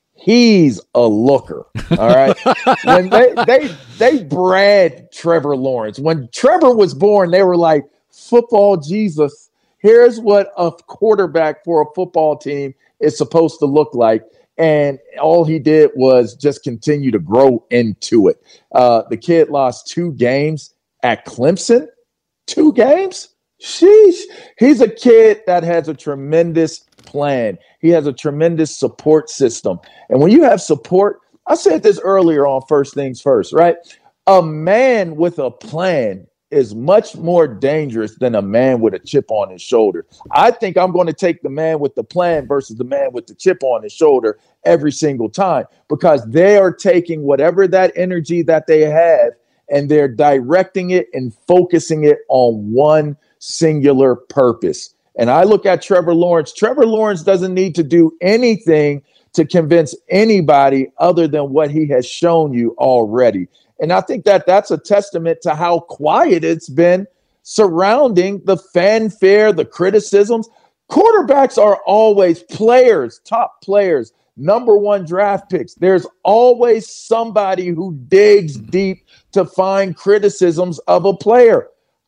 he's a looker, all right? When they, they they bred Trevor Lawrence. When Trevor was born, they were like, football Jesus, here's what a quarterback for a football team is supposed to look like. And all he did was just continue to grow into it. Uh, the kid lost two games at Clemson. Two games? Sheesh. He's a kid that has a tremendous plan. He has a tremendous support system. And when you have support, I said this earlier on First Things First, right? A man with a plan is much more dangerous than a man with a chip on his shoulder. I think I'm going to take the man with the plan versus the man with the chip on his shoulder every single time, because they are taking whatever that energy that they have and they're directing it and focusing it on one singular purpose. And I look at Trevor Lawrence. Trevor Lawrence doesn't need to do anything to convince anybody other than what he has shown you already. And I think that that's a testament to how quiet it's been surrounding the fanfare, the criticisms. Quarterbacks are always players, top players, number one draft picks. There's always somebody who digs deep to find criticisms of a player.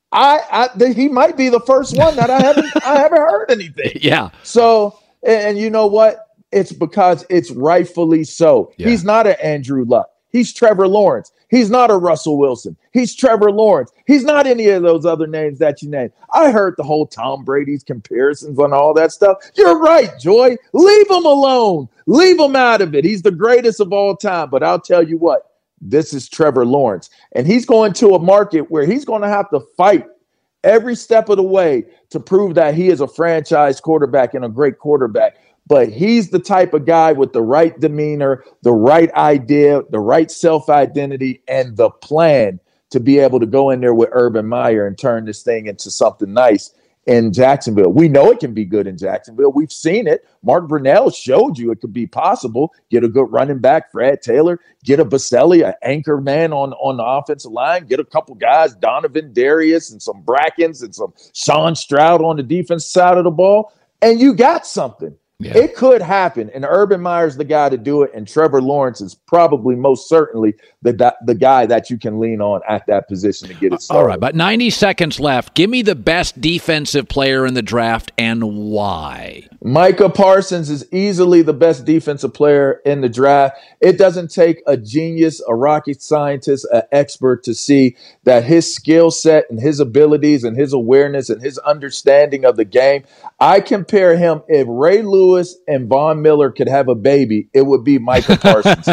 I, I he might be the first one that I haven't I haven't heard anything. Yeah. So, and you know what? It's because it's rightfully so. Yeah. He's not an Andrew Luck. He's Trevor Lawrence. He's not a Russell Wilson. He's Trevor Lawrence. He's not any of those other names that you named. I heard the whole Tom Brady's comparisons and all that stuff. You're right, Joy. Leave him alone. Leave him out of it. He's the greatest of all time. But I'll tell you what, this is Trevor Lawrence. And he's going to a market where he's going to have to fight every step of the way to prove that he is a franchise quarterback and a great quarterback. But he's the type of guy with the right demeanor, the right idea, the right self-identity, and the plan to be able to go in there with Urban Meyer and turn this thing into something nice in Jacksonville. We know it can be good in Jacksonville. We've seen it. Mark Brunell showed you it could be possible. Get a good running back, Fred Taylor. Get a Baselli, an anchor man on, on the offensive line. Get a couple guys, Donovan Darius and some Brackens and some Sean Stroud on the defense side of the ball, and you got something. Yeah. It could happen, and Urban Meyer's the guy to do it, and Trevor Lawrence is probably most certainly the the guy that you can lean on at that position to get it started. All right, but ninety seconds left. Give me the best defensive player in the draft and why. Micah Parsons is easily the best defensive player in the draft. It doesn't take a genius, a rocket scientist, an expert to see that his skill set and his abilities and his awareness and his understanding of the game. I compare him, if Ray Lewis and Von Miller could have a baby, it would be Micah Parsons.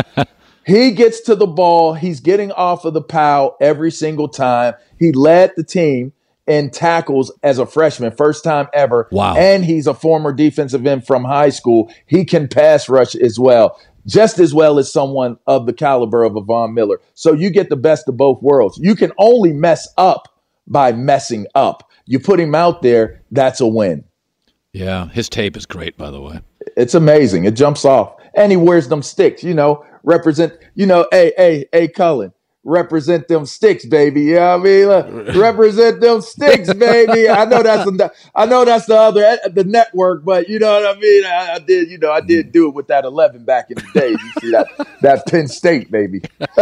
He gets to the ball. He's getting off of the pow every single time. He led the team in tackles as a freshman, first time ever. Wow. And he's a former defensive end from high school. He can pass rush as well, just as well as someone of the caliber of a Von Miller. So you get the best of both worlds. You can only mess up by messing up. You put him out there, that's a win. Yeah, his tape is great, by the way. It's amazing. It jumps off. And he wears them sticks, you know, represent, you know, hey, hey, hey, Cullen, represent them sticks, baby. You know what I mean? Uh, represent them sticks, baby. I know that's the, I know that's the other, the network, but you know what I mean? I, I did, you know, I did do it with that eleven back in the day. You see that, that Penn State, baby.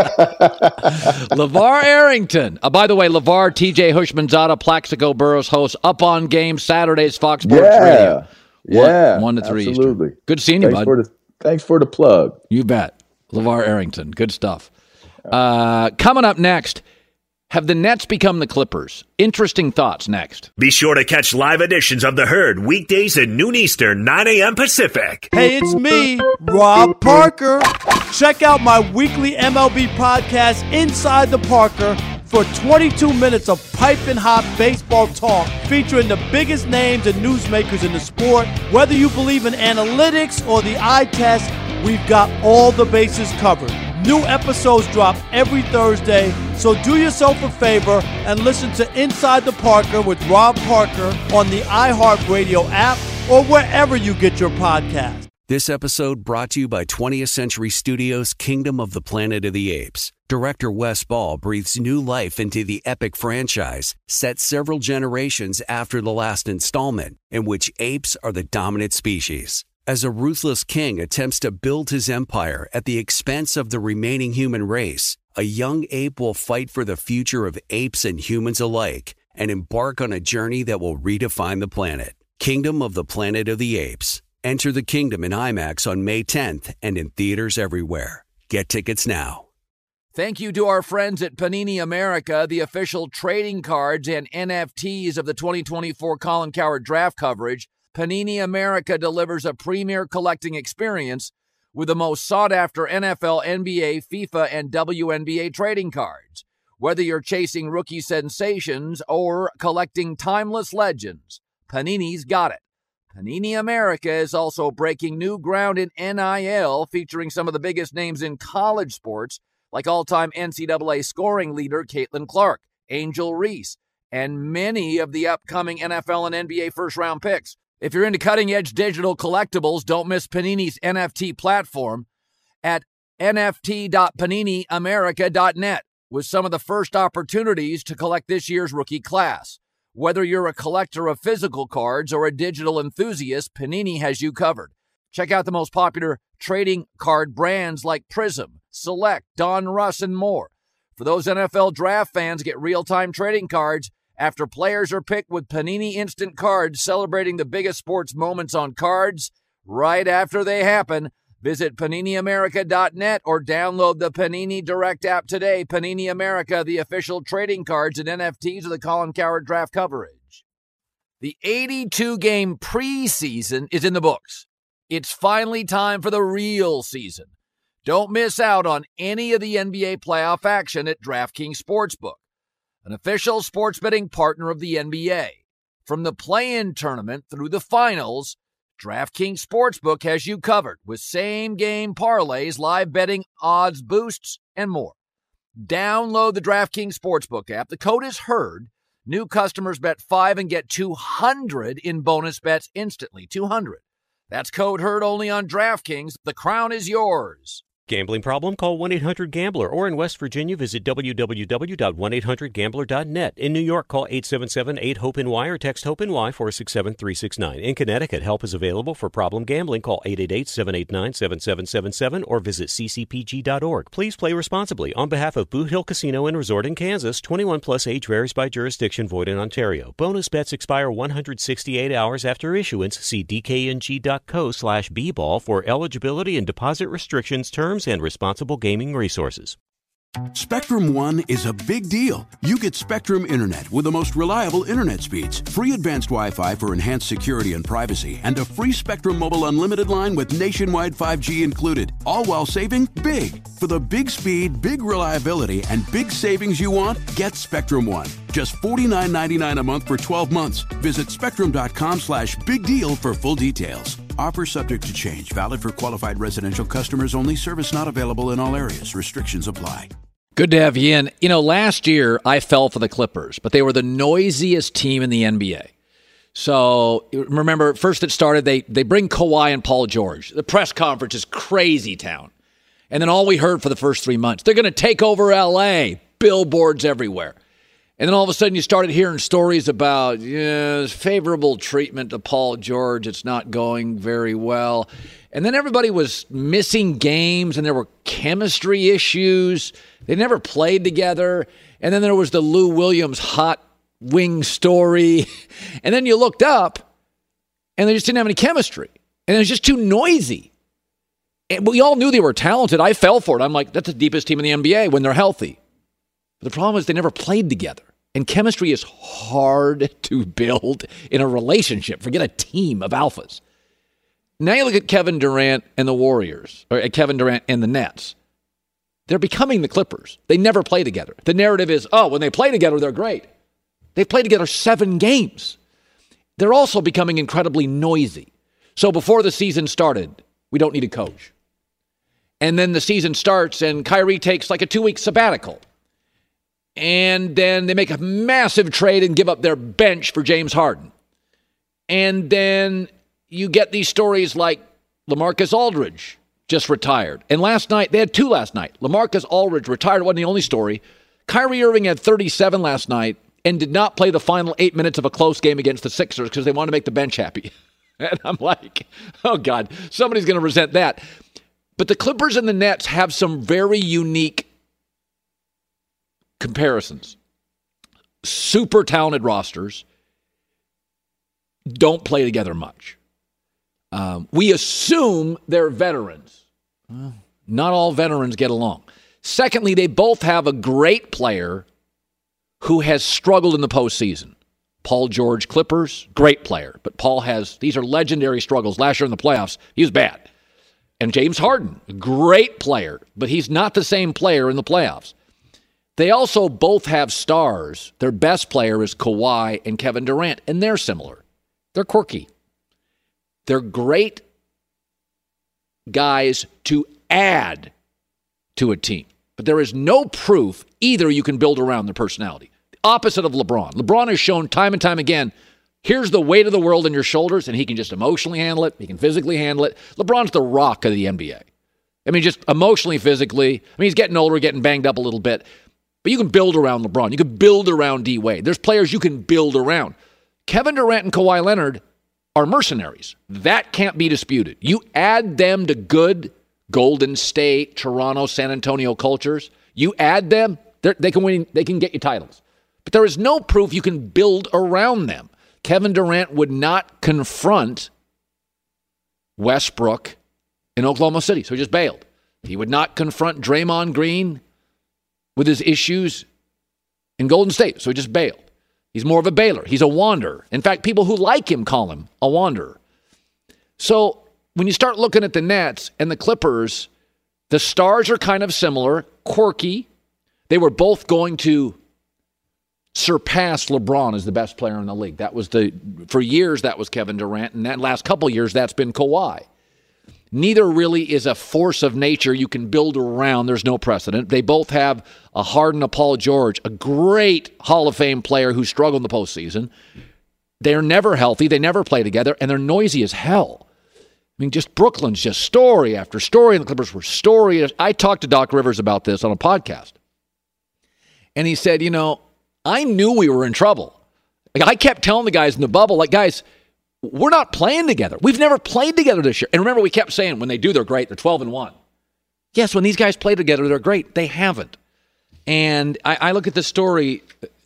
LeVar Arrington. Uh, by the way, LeVar, T J Hushmanzada, Plaxico Burress host Up on Game Saturdays, Fox Sports yeah. Radio. One, yeah. One to three absolutely. Eastern. Good seeing you, thanks bud. For the, thanks for the plug. You bet. LeVar Arrington. Good stuff. Uh, coming up next, Have the Nets become the Clippers? Interesting thoughts next. Be sure to catch live editions of The Herd weekdays at noon Eastern, nine a.m. Pacific. Hey, it's me, Rob Parker. Check out my weekly M L B podcast, Inside the Parker, for twenty-two minutes of piping hot baseball talk featuring the biggest names and newsmakers in the sport. Whether you believe in analytics or the eye test, we've got all the bases covered. New episodes drop every Thursday, so do yourself a favor and listen to Inside the Parker with Rob Parker on the iHeartRadio app or wherever you get your podcast. This episode brought to you by twentieth Century Studios' Kingdom of the Planet of the Apes. Director Wes Ball breathes new life into the epic franchise, set several generations after the last installment, in which apes are the dominant species. As a ruthless king attempts to build his empire at the expense of the remaining human race, a young ape will fight for the future of apes and humans alike and embark on a journey that will redefine the planet. Kingdom of the Planet of the Apes. Enter the kingdom in IMAX on May tenth and in theaters everywhere. Get tickets now. Thank you to our friends at Panini America, the official trading cards and N F Ts of the twenty twenty-four Colin Cowherd draft coverage. Panini America delivers a premier collecting experience with the most sought-after N F L, N B A, FIFA, and W N B A trading cards. Whether you're chasing rookie sensations or collecting timeless legends, Panini's got it. Panini America is also breaking new ground in N I L, featuring some of the biggest names in college sports, like all-time N C double A scoring leader Caitlin Clark, Angel Reese, and many of the upcoming N F L and N B A first-round picks. If you're into cutting-edge digital collectibles, don't miss Panini's N F T platform at N F T dot panini america dot net with some of the first opportunities to collect this year's rookie class. Whether you're a collector of physical cards or a digital enthusiast, Panini has you covered. Check out the most popular trading card brands like Prism, Select, Don Russ, and more. For those N F L draft fans, get real-time trading cards after players are picked with Panini Instant Cards, celebrating the biggest sports moments on cards right after they happen. Visit panini america dot net or download the Panini Direct app today. Panini America, the official trading cards and N F Ts of the Colin Cowherd draft coverage. The eighty-two game preseason is in the books. It's finally time for the real season. Don't miss out on any of the N B A playoff action at DraftKings Sportsbook, an official sports betting partner of the N B A. From the play-in tournament through the finals, DraftKings Sportsbook has you covered with same-game parlays, live betting, odds boosts, and more. Download the DraftKings Sportsbook app. The code is HERD. New customers bet five and get two hundred in bonus bets instantly. two hundred. That's code HERD only on DraftKings. The crown is yours. Gambling problem? Call one eight hundred gambler, or in West Virginia, visit w w w dot one eight hundred gambler dot net. In New York, call eight seven seven eight hope N Y or text HOPE-NY four six seven three six nine. In Connecticut, help is available for problem gambling. Call eight eight eight seven eight nine seven seven seven seven or visit c c p g dot org. Please play responsibly. On behalf of Boot Hill Casino and Resort in Kansas, twenty-one plus age varies by jurisdiction, void in Ontario. Bonus bets expire one hundred sixty-eight hours after issuance. See d k n g dot co slash b ball for eligibility and deposit restrictions, terms, and responsible gaming resources. Spectrum One is a big deal. You get Spectrum Internet with the most reliable internet speeds, free advanced Wi-Fi for enhanced security and privacy, and a free Spectrum Mobile Unlimited line with nationwide five G included, all while saving big. For the big speed, big reliability, and big savings you want, get Spectrum One. Just forty-nine ninety-nine a month for twelve months. Visit spectrum.com slash big deal for full details. Offer subject to change. Valid for qualified residential customers only. Service not available in all areas. Restrictions apply. Good to have you in. You know, last year I fell for the Clippers, but they were the noisiest team in the N B A. So remember, first it started, they they bring Kawhi and Paul George. The press conference is crazy town. And then all we heard for the first three months, they're going to take over L A. Billboards everywhere. And then all of a sudden you started hearing stories about yeah, favorable treatment to Paul George. It's not going very well. And then everybody was missing games and there were chemistry issues. They never played together. And then there was the Lou Williams hot wing story. And then you looked up and they just didn't have any chemistry. And it was just too noisy. And we all knew they were talented. I fell for it. I'm like, that's the deepest team in the N B A when they're healthy. But the problem is they never played together. And chemistry is hard to build in a relationship. Forget a team of alphas. Now you look at Kevin Durant and the Warriors, or at Kevin Durant and the Nets. They're becoming the Clippers. They never play together. The narrative is, oh, when they play together, they're great. They played together seven games. They're also becoming incredibly noisy. So before the season started, we don't need a coach. And then the season starts and Kyrie takes like a two-week sabbatical. And then they make a massive trade and give up their bench for James Harden. And then you get these stories like LaMarcus Aldridge just retired. And last night, they had two last night. LaMarcus Aldridge retired, wasn't the only story. Kyrie Irving had thirty-seven last night and did not play the final eight minutes of a close game against the Sixers because they wanted to make the bench happy. And I'm like, oh, God, somebody's going to resent that. But the Clippers and the Nets have some very unique comparisons. Super talented rosters. Don't play together much. Um, we assume they're veterans. Well, not all veterans get along. Secondly, they both have a great player who has struggled in the postseason. Paul George, Clippers, great player. But Paul has, these are legendary struggles. Last year in the playoffs, he was bad. And James Harden, great player, but he's not the same player in the playoffs. They also both have stars. Their best player is Kawhi and Kevin Durant, and they're similar. They're quirky. They're great guys to add to a team. But there is no proof either you can build around their personality. The opposite of LeBron. LeBron has shown time and time again, here's the weight of the world on your shoulders, and he can just emotionally handle it. He can physically handle it. LeBron's the Rock of the N B A. I mean, just emotionally, physically. I mean, he's getting older, getting banged up a little bit. But you can build around LeBron. You can build around D-Wade. There's players you can build around. Kevin Durant and Kawhi Leonard are mercenaries. That can't be disputed. You add them to good Golden State, Toronto, San Antonio cultures. You add them, they can win. They can get you titles. But there is no proof you can build around them. Kevin Durant would not confront Westbrook in Oklahoma City, so he just bailed. He would not confront Draymond Green with his issues in Golden State, so he just bailed. He's more of a bailer. He's a wanderer. In fact, people who like him call him a wanderer. So when you start looking at the Nets and the Clippers, the stars are kind of similar, quirky. They were both going to surpass LeBron as the best player in the league. That was the, for years, that was Kevin Durant, and that last couple years, that's been Kawhi. Neither really is a force of nature you can build around. There's no precedent. They both have a Harden, a Paul George, a great Hall of Fame player who struggled in the postseason. They're never healthy. They never play together, and they're noisy as hell. I mean, just Brooklyn's just story after story, and the Clippers were story. I talked to Doc Rivers about this on a podcast, and he said, you know, I knew we were in trouble. Like, I kept telling the guys in the bubble, like, guys, we're not playing together. We've never played together this year. And remember, we kept saying when they do, they're great. They're twelve and one. Yes, when these guys play together, they're great. They haven't. And I, I look at this story,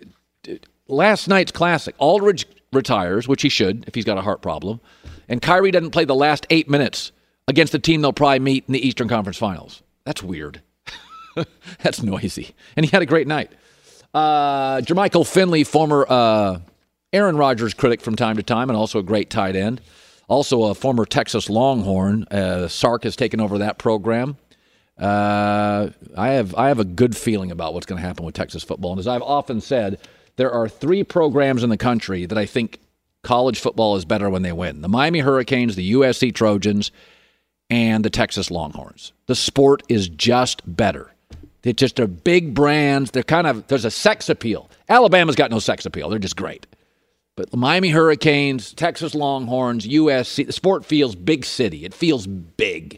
last night's classic. Aldridge retires, which he should if he's got a heart problem. And Kyrie doesn't play the last eight minutes against the team they'll probably meet in the Eastern Conference Finals. That's weird. That's noisy. And he had a great night. Uh, Jermichael Finley, former uh, Aaron Rodgers critic from time to time, and also a great tight end. Also a former Texas Longhorn. Uh, Sark has taken over that program. Uh, I have I have a good feeling about what's going to happen with Texas football. And as I've often said, there are three programs in the country that I think college football is better when they win. The Miami Hurricanes, the U S C Trojans, and the Texas Longhorns. The sport is just better. It's just they're big brands. They're kind of, there's a sex appeal. Alabama's got no sex appeal. They're just great. But the Miami Hurricanes, Texas Longhorns, U S C, the sport feels big city. It feels big.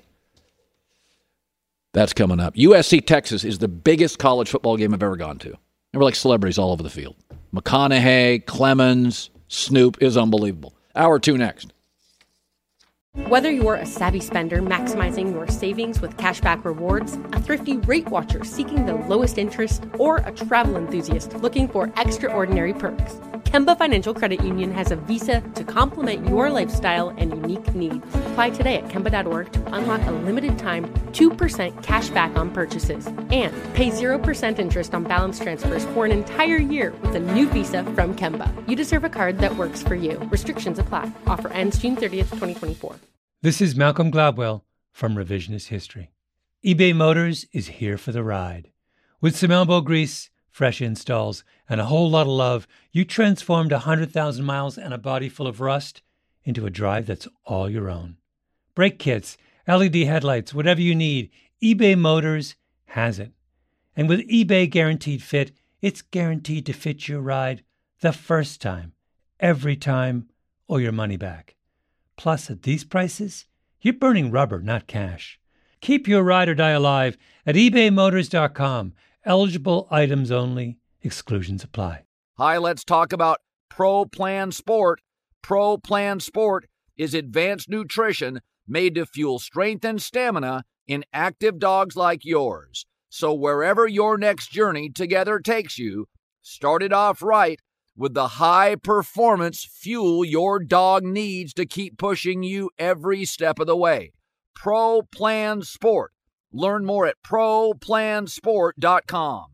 That's coming up. U S C Texas is the biggest college football game I've ever gone to. There were like celebrities all over the field. McConaughey, Clemens, Snoop is unbelievable. Hour two next. Whether you're a savvy spender maximizing your savings with cashback rewards, a thrifty rate watcher seeking the lowest interest, or a travel enthusiast looking for extraordinary perks, Kemba Financial Credit Union has a visa to complement your lifestyle and unique needs. Apply today at Kemba dot org to unlock a limited time two percent cash back on purchases and pay zero percent interest on balance transfers for an entire year with a new visa from Kemba. You deserve a card that works for you. Restrictions apply. Offer ends June thirtieth, twenty twenty-four. This is Malcolm Gladwell from Revisionist History. eBay Motors is here for the ride. With some elbow grease, fresh installs, and a whole lot of love, you transformed one hundred thousand miles and a body full of rust into a drive that's all your own. Brake kits, L E D headlights, whatever you need, eBay Motors has it. And with eBay Guaranteed Fit, it's guaranteed to fit your ride the first time, every time, or your money back. Plus, at these prices, you're burning rubber, not cash. Keep your ride or die alive at ebay motors dot com. Eligible items only. Exclusions apply. Hi, let's talk about Pro Plan Sport. Pro Plan Sport is advanced nutrition made to fuel strength and stamina in active dogs like yours. So wherever your next journey together takes you, start it off right with the high-performance fuel your dog needs to keep pushing you every step of the way. Pro Plan Sport. Learn more at pro plan sport dot com.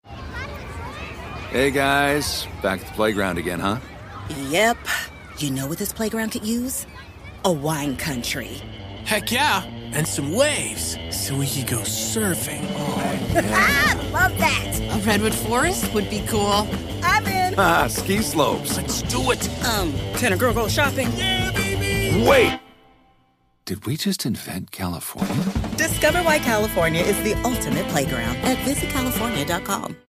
Hey guys, back at the playground again, huh? Yep. You know what this playground could use? A wine country. Heck yeah, and some waves so we could go surfing. Oh, yeah. Love that. A redwood forest would be cool. I'm in. Ah, ski slopes. Let's do it. Um, can a girl go shopping? Yeah, baby. Wait. Did we just invent California? Discover why California is the ultimate playground at visit california dot com.